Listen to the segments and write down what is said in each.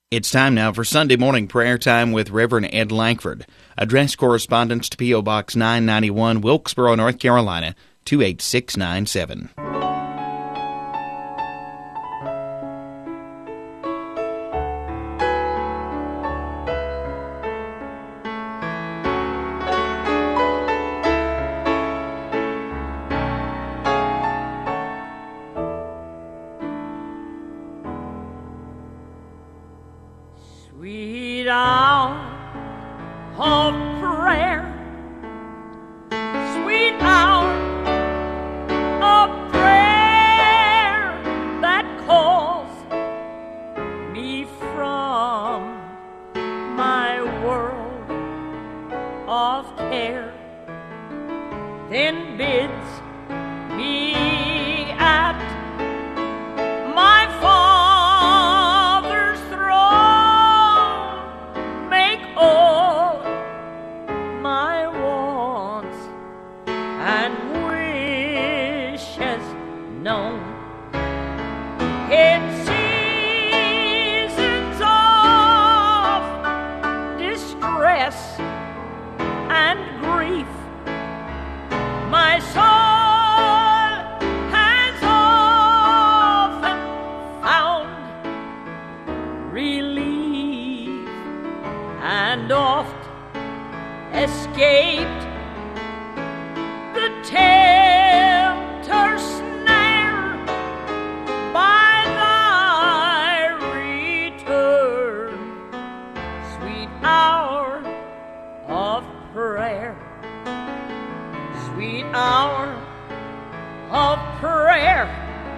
It's time now for Sunday morning prayer time with Reverend Ed Lankford. Address correspondence to P.O. Box 991, Wilkesboro, North Carolina, 28697. Sweet hour of prayer, sweet hour of prayer that calls me from my world of care, then bids me at my Father's throne make all my wants and wishes known. In seasons of distress and grief, my soul has often found relief and oft escaped the tempter's snare by thy return, sweet hour of prayer, sweet hour of prayer,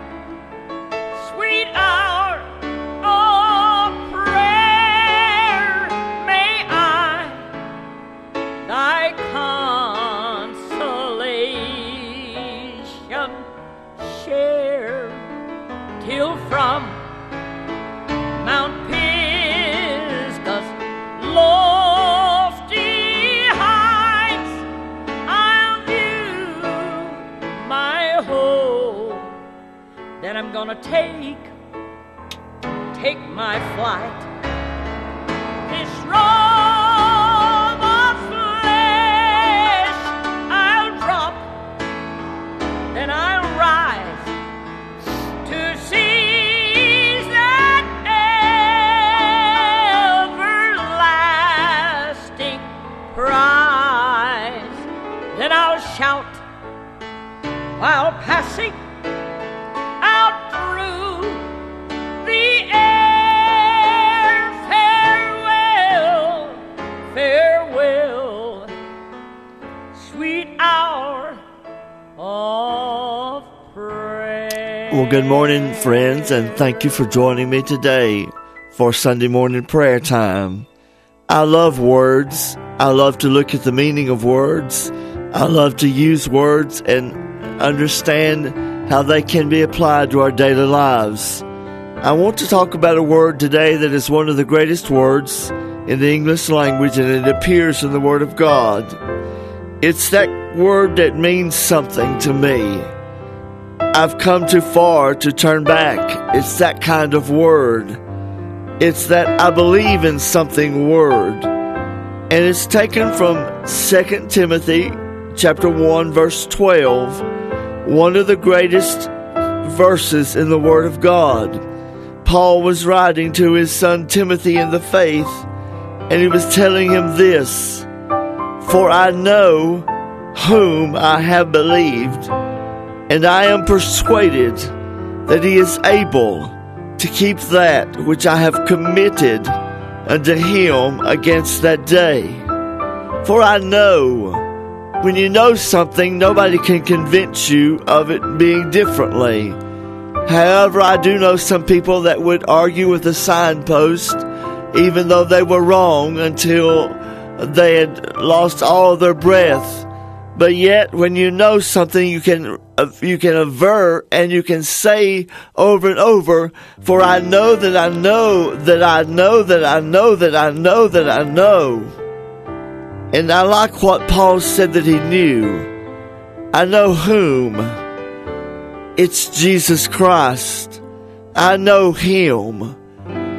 sweet hour of prayer, may I thy consolation share, till from Mount Pisgah's lofty heights I'll view my home. Then I'm gonna take my flight. This robe of flesh I'll drop, then I'll rise to seize that everlasting prize. Then I'll shout while passing out through the air, farewell, farewell, sweet hour of prayer. Well, good morning, friends, and thank you for joining me today for Sunday morning prayer time. I love words. I love to look at the meaning of words. I love to use words and understand how they can be applied to our daily lives. I want to talk about a word today that is one of the greatest words in the English language, and it appears in the Word of God. It's that word that means something to me. I've come too far to turn back. It's that kind of word. It's that I believe in something word. And it's taken from 2 Timothy chapter 1, verse 12, one of the greatest verses in the Word of God. Paul was writing to his son Timothy in the faith, and he was telling him this: "For I know whom I have believed, and I am persuaded that he is able to keep that which I have committed unto him against that day." For I know. When you know something, nobody can convince you of it being differently. However, I do know some people that would argue with a signpost, even though they were wrong, until they had lost all their breath. But yet, when you know something, you can aver and you can say over and over, "For I know that I know that I know that I know that I know that I know." And I like what Paul said that he knew. I know whom. It's Jesus Christ. I know him.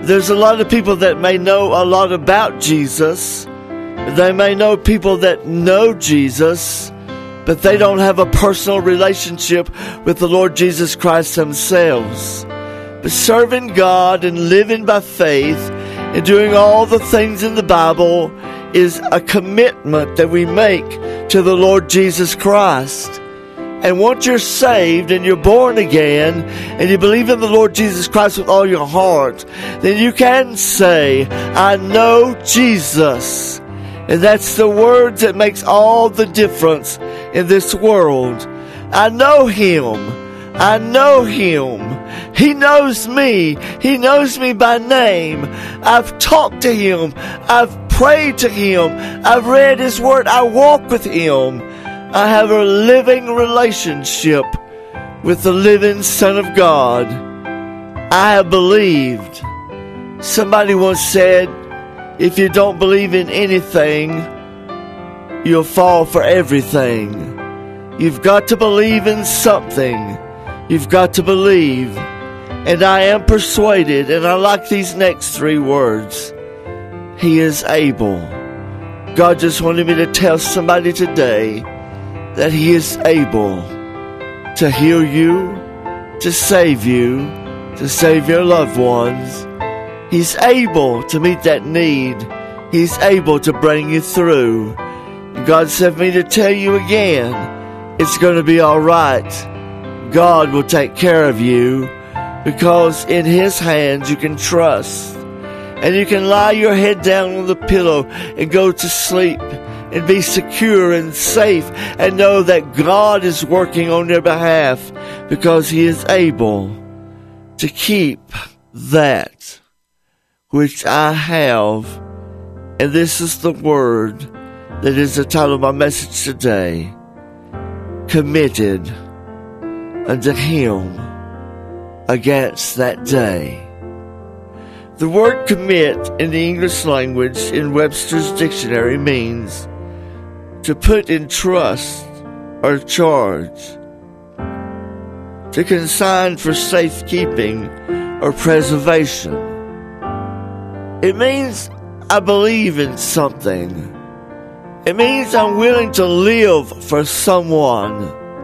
There's a lot of people that may know a lot about Jesus. They may know people that know Jesus, but they don't have a personal relationship with the Lord Jesus Christ themselves. But serving God and living by faith and doing all the things in the Bible is a commitment that we make to the Lord Jesus Christ. And once you're saved and you're born again and you believe in the Lord Jesus Christ with all your heart, then you can say, I know Jesus. And that's the words that makes all the difference in this world. I know Him. I know Him. He knows me. He knows me by name. I've talked to Him. I've prayed to Him. I've read His Word. I walk with Him. I have a living relationship with the living Son of God. I have believed. Somebody once said, if you don't believe in anything, you'll fall for everything. You've got to believe in something. You've got to believe. And I am persuaded, and I like these next three words. He is able. God just wanted me to tell somebody today that He is able to heal you, to save your loved ones. He's able to meet that need. He's able to bring you through. God sent me to tell you again, it's going to be all right. God will take care of you because in His hands you can trust. And you can lie your head down on the pillow and go to sleep and be secure and safe and know that God is working on your behalf because He is able to keep that which I have. And this is the word that is the title of my message today. Committed unto Him against that day. The word commit in the English language in Webster's dictionary means to put in trust or charge, to consign for safekeeping or preservation. It means I believe in something. It means I'm willing to live for someone.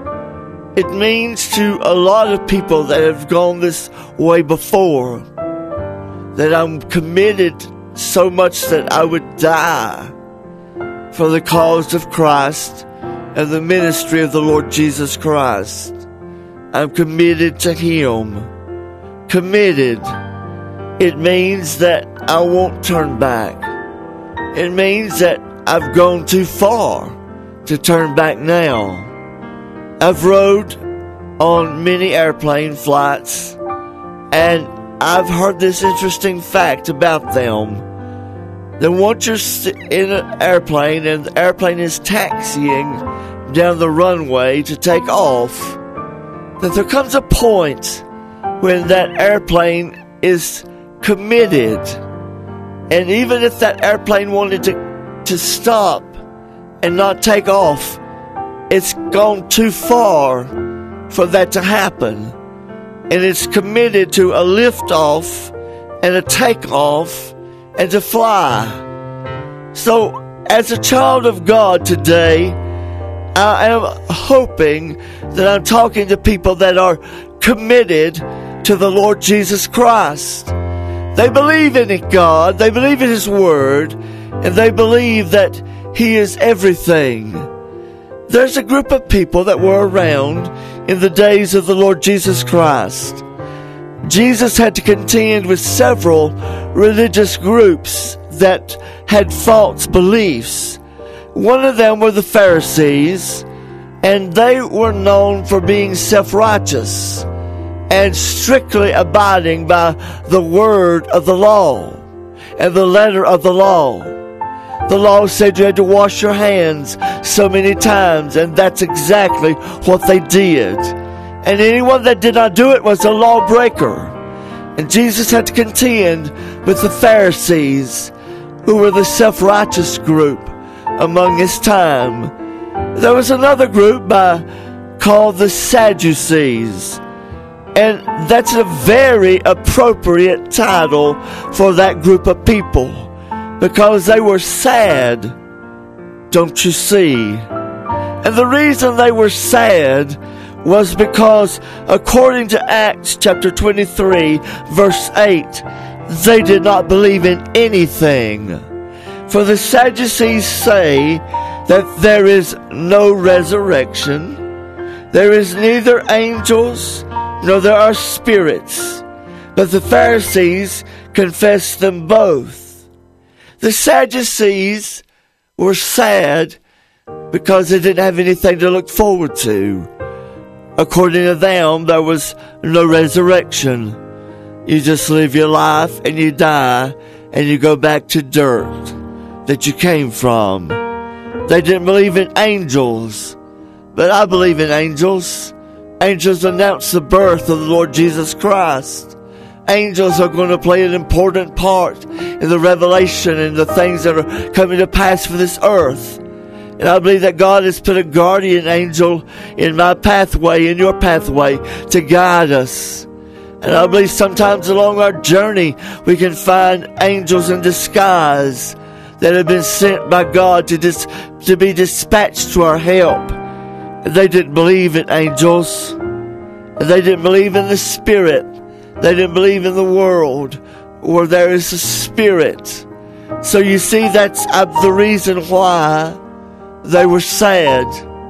It means to a lot of people that have gone this way before that I'm committed so much that I would die for the cause of Christ and the ministry of the Lord Jesus Christ. I'm committed to Him. Committed. It means that I won't turn back. It means that I've gone too far to turn back now. I've rode on many airplane flights, and I've heard this interesting fact about them. Then once you're in an airplane and the airplane is taxiing down the runway to take off, that there comes a point when that airplane is committed. And even if that airplane wanted to stop and not take off, it's gone too far for that to happen. And it's committed to a lift-off and a take-off and to fly. So, as a child of God today, I am hoping that I'm talking to people that are committed to the Lord Jesus Christ. They believe in it, God. They believe in His Word. And they believe that He is everything. There's a group of people that were around in the days of the Lord Jesus Christ. Jesus had to contend with several religious groups that had false beliefs. One of them were the Pharisees, and they were known for being self-righteous and strictly abiding by the word of the law and the letter of the law. The law said you had to wash your hands so many times, and that's exactly what they did. And anyone that did not do it was a lawbreaker. And Jesus had to contend with the Pharisees, who were the self-righteous group among His time. There was another group called the Sadducees. And that's a very appropriate title for that group of people, because they were sad, don't you see? And the reason they were sad was because, according to Acts chapter 23, verse 8, they did not believe in anything. For the Sadducees say that there is no resurrection, there is neither angels, nor there are spirits, but the Pharisees confess them both. The Sadducees were sad because they didn't have anything to look forward to. According to them, there was no resurrection. You just live your life and you die and you go back to dirt that you came from. They didn't believe in angels, but I believe in angels. Angels announce the birth of the Lord Jesus Christ. Angels are going to play an important part in the revelation and the things that are coming to pass for this earth. And I believe that God has put a guardian angel in my pathway, in your pathway, to guide us. And I believe sometimes along our journey we can find angels in disguise that have been sent by God to be dispatched to our help. And they didn't believe in angels. And they didn't believe in the Spirit. They didn't believe in the world where there is a Spirit. So you see, that's the reason why they were sad,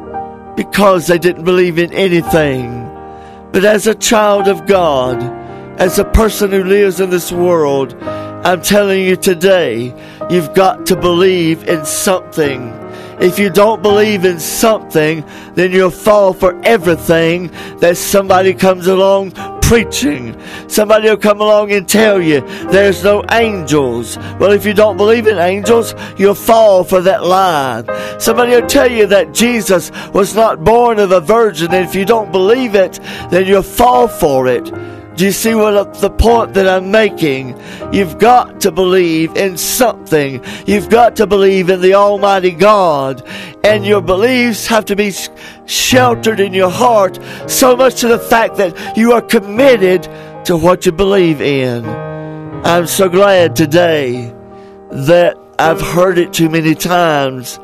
because they didn't believe in anything. But as a child of God, as a person who lives in this world, I'm telling you today, you've got to believe in something. If you don't believe in something, then you'll fall for everything that somebody comes along preaching. Somebody will come along and tell you there's no angels. Well, if you don't believe in angels, you'll fall for that lie. Somebody will tell you that Jesus was not born of a virgin, and if you don't believe it, then you'll fall for it. Do you see the point that I'm making? You've got to believe in something. You've got to believe in the Almighty God. And your beliefs have to be sheltered in your heart, so much to the fact that you are committed to what you believe in. I'm so glad today that I've heard it too many times.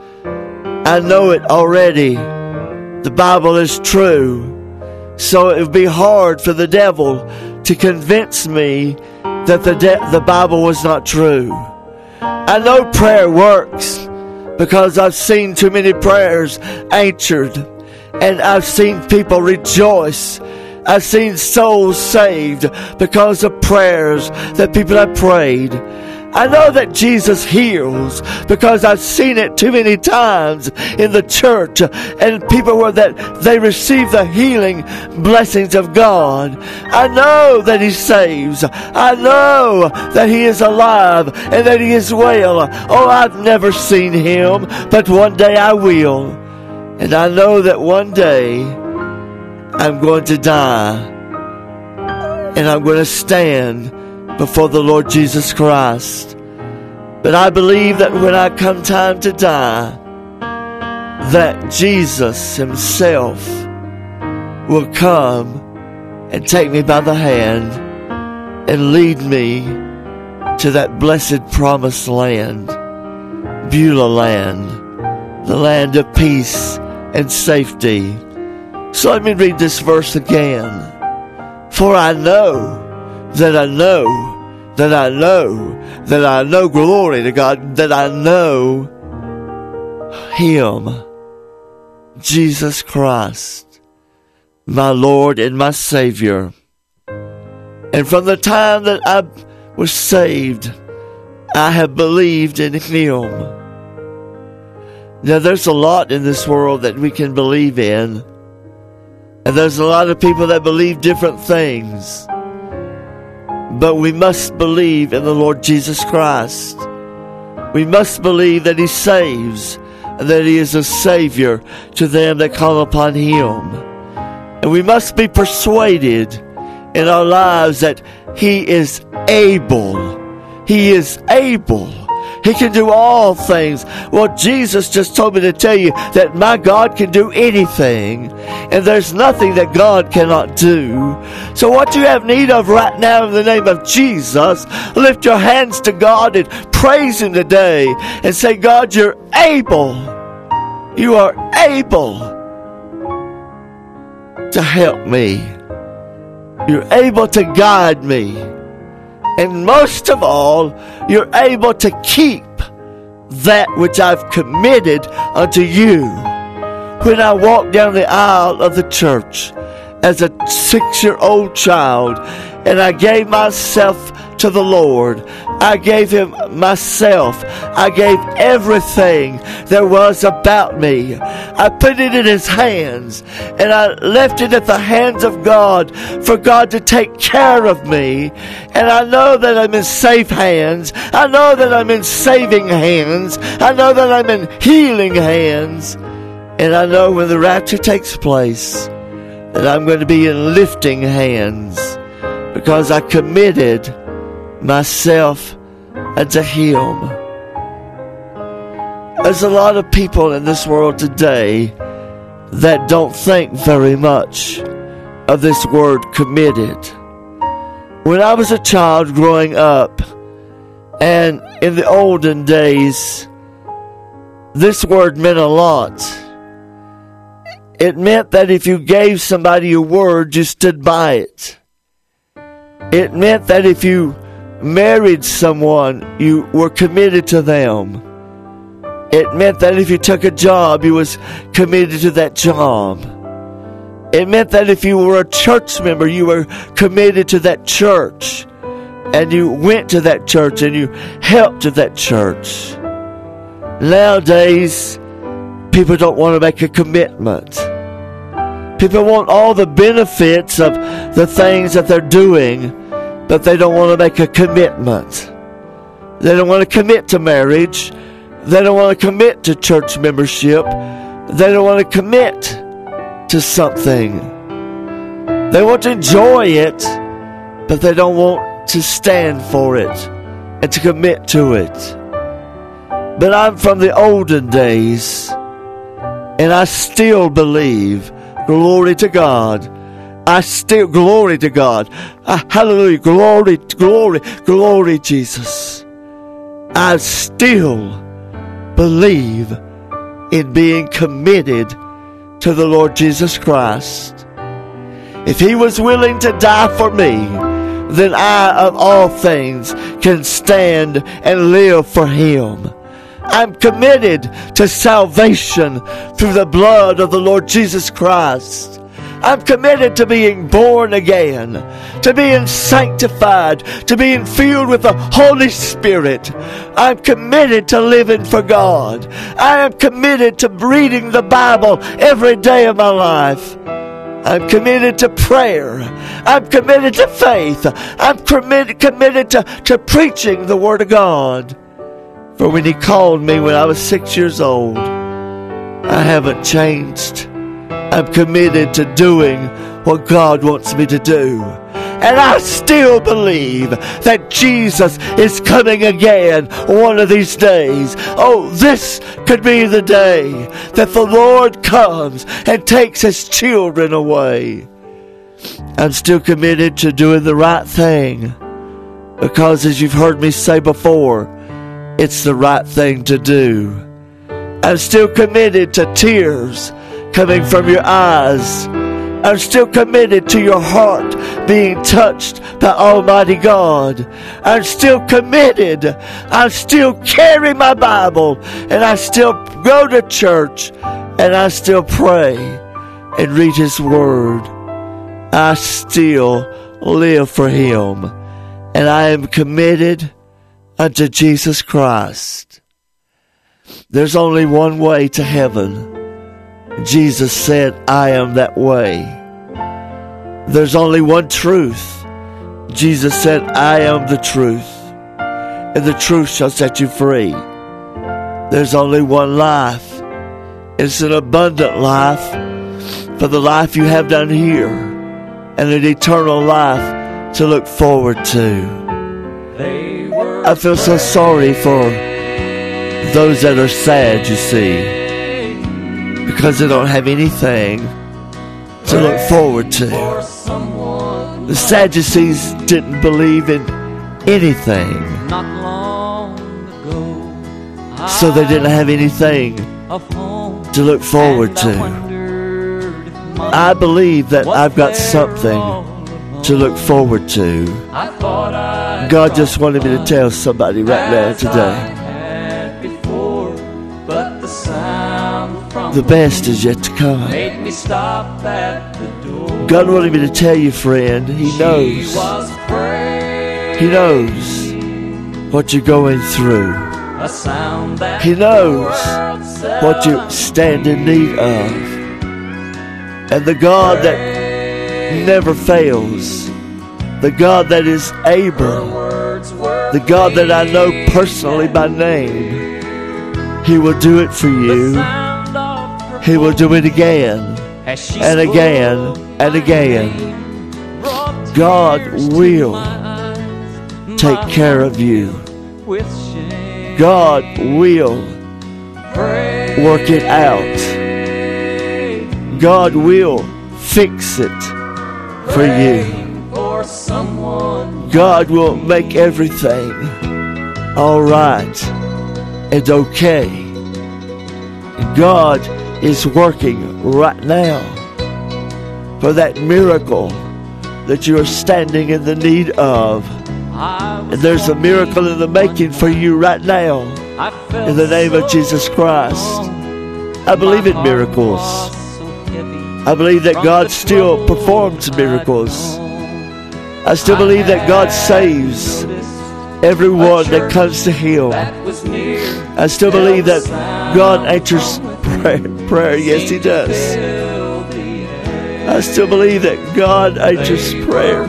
I know it already. The Bible is true. So it would be hard for the devil to convince me that the Bible was not true. I know prayer works because I've seen too many prayers answered, and I've seen people rejoice. I've seen souls saved because of prayers that people have prayed. I know that Jesus heals because I've seen it too many times in the church, and people where that they receive the healing blessings of God. I know that He saves. I know that He is alive and that He is well. Oh, I've never seen Him, but one day I will. And I know that one day I'm going to die, and I'm going to stand before the Lord Jesus Christ. But I believe that when I come time to die, that Jesus Himself will come and take me by the hand and lead me to that blessed promised land, Beulah land, the land of peace and safety. So let me read this verse again. For I know that I know that I know that I know, glory to God, that I know Him, Jesus Christ, my Lord and my Savior. And from the time that I was saved, I have believed in Him. Now, there's a lot in this world that we can believe in, and there's a lot of people that believe different things. But we must believe in the Lord Jesus Christ. We must believe that He saves and that He is a Savior to them that call upon Him. And we must be persuaded in our lives that He is able. He is able He can do all things. Well, Jesus just told me to tell you that my God can do anything, and there's nothing that God cannot do. So what you have need of right now in the name of Jesus, lift your hands to God and praise Him today and say, God, you're able. You are able to help me. You're able to guide me. And most of all, you're able to keep that which I've committed unto you. When I walked down the aisle of the church as a 6-year-old child, and I gave myself to the Lord, I gave Him myself. I gave everything there was about me. I put it in His hands, and I left it at the hands of God for God to take care of me. And I know that I'm in safe hands. I know that I'm in saving hands. I know that I'm in healing hands. And I know when the rapture takes place that I'm going to be in lifting hands, because I committed myself unto Him. There's a lot of people in this world today that don't think very much of this word committed. When I was a child growing up, and in the olden days, this word meant a lot. It meant that if you gave somebody a word, you stood by it. It meant that if you married someone, you were committed to them. It meant that if you took a job, you was committed to that job. It meant that if you were a church member, you were committed to that church. And you went to that church and you helped to that church. Nowadays, people don't want to make a commitment. People want all the benefits of the things that they're doing, but they don't want to make a commitment. They don't want to commit to marriage. They don't want to commit to church membership. They don't want to commit to something. They want to enjoy it, but they don't want to stand for it and to commit to it. But I'm from the olden days, and I still believe, glory to God, glory to God. Hallelujah. Glory, glory, glory, Jesus. I still believe in being committed to the Lord Jesus Christ. If He was willing to die for me, then I, of all things, can stand and live for Him. I'm committed to salvation through the blood of the Lord Jesus Christ. I'm committed to being born again, to being sanctified, to being filled with the Holy Spirit. I'm committed to living for God. I am committed to reading the Bible every day of my life. I'm committed to prayer. I'm committed to faith. I'm committed to preaching the Word of God. For when He called me when I was 6 years old, I haven't changed. I'm committed to doing what God wants me to do. And I still believe that Jesus is coming again one of these days. Oh, this could be the day that the Lord comes and takes His children away. I'm still committed to doing the right thing, because as you've heard me say before, it's the right thing to do. I'm still committed to tears coming from your eyes. I'm still committed to your heart being touched by Almighty God. I'm still committed. I still carry my Bible, and I still go to church, and I still pray and read His Word. I still live for Him, and I am committed unto Jesus Christ. There's only one way to heaven. Jesus said, I am that way. There's only one truth. Jesus said, I am the truth, and the truth shall set you free. There's only one life. It's an abundant life for the life you have down here, and an eternal life to look forward to. I feel so sorry for those that are sad, you see, because they don't have anything to look forward to. The Sadducees didn't believe in anything, so they didn't have anything to look forward to. I believe that I've got something to look forward to. God just wanted me to tell somebody right now today. The best is yet to come. God wanted me to tell you, friend, He knows. He knows what you're going through. He knows what you stand in need of. And the God that never fails, the God that is able, the God that I know personally by name, He will do it for you. He will do it again and again and again. God will take care of you. God will work it out. God will fix it for you. God will make everything all right and okay. God is working right now for that miracle that you are standing in the need of. And there's a miracle in the making for you right now in the name of Jesus Christ. I believe in miracles. I believe that God still performs miracles. I still believe that God saves everyone that comes to Him. I still believe that God answers prayer. Yes, He does. I still believe that God answers prayer.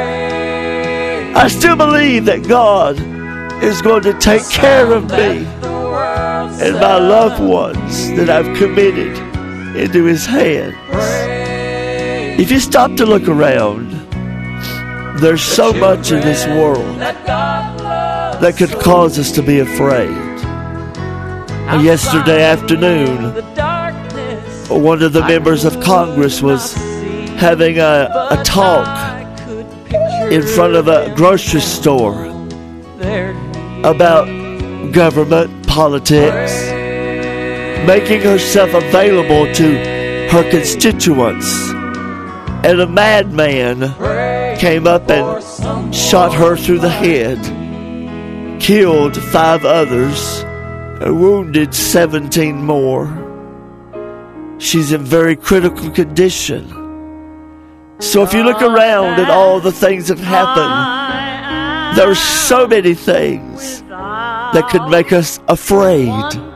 I still believe that God is going to take care of me and my loved ones that I've committed into His hands. If you stop to look around, there's so much in this world that could cause us to be afraid. Yesterday afternoon, one of the members of Congress was having a talk in front of a grocery store about government, politics, making herself available to her constituents. And a madman came up and shot her through the head, killed 5 others, and wounded 17 more. She's in very critical condition. So if you look around at all the things that happen, there are so many things that could make us afraid.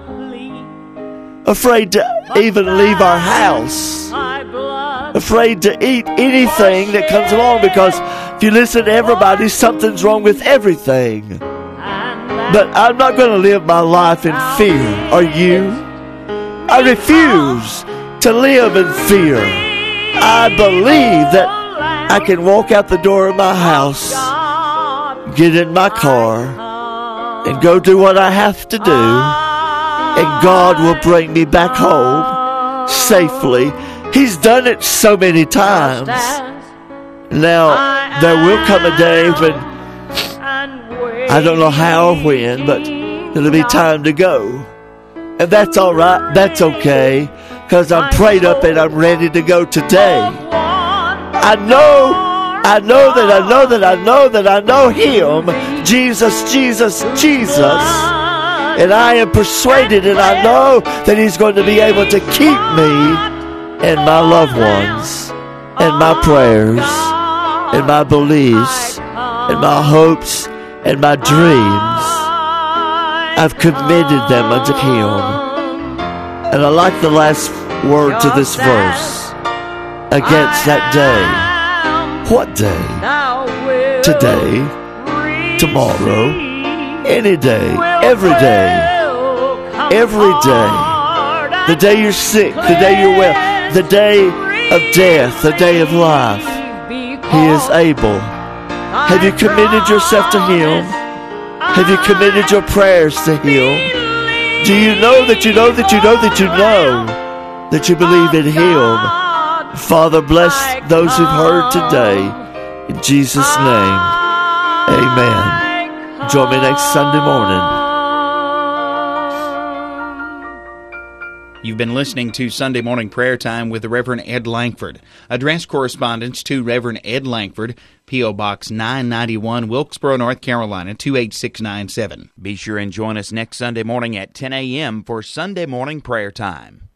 Afraid to even leave our house. Afraid to eat anything that comes along, because if you listen to everybody, something's wrong with everything. But I'm not going to live my life in fear. Are you? I refuse to live in fear. I believe that I can walk out the door of my house, get in my car, and go do what I have to do, and God will bring me back home safely. He's done it so many times. Now, there will come a day when, I don't know how or when, but it'll be time to go. And that's all right. That's okay, because I'm prayed up and I'm ready to go today. I know Him, Jesus, Jesus, Jesus. And I am persuaded, and I know that He's going to be able to keep me and my loved ones, and my prayers, and my beliefs, and my hopes, and my dreams. I've committed them unto Him. And I like the last words of this verse. Against that day. What day? Today, tomorrow, any day, every day. Every day. The day you're sick, the day you're well, the day of death, the day of life. He is able. Have you committed yourself to Him? Have you committed your prayers to Him? Do you know that you know that you know that you know that you believe in Him? Father, bless those who've heard today. In Jesus' name, amen. Join me next Sunday morning. You've been listening to Sunday Morning Prayer Time with the Reverend Ed Langford. Address correspondence to Reverend Ed Langford, P.O. Box 991, Wilkesboro, North Carolina, 28697. Be sure and join us next Sunday morning at 10 a.m. for Sunday Morning Prayer Time.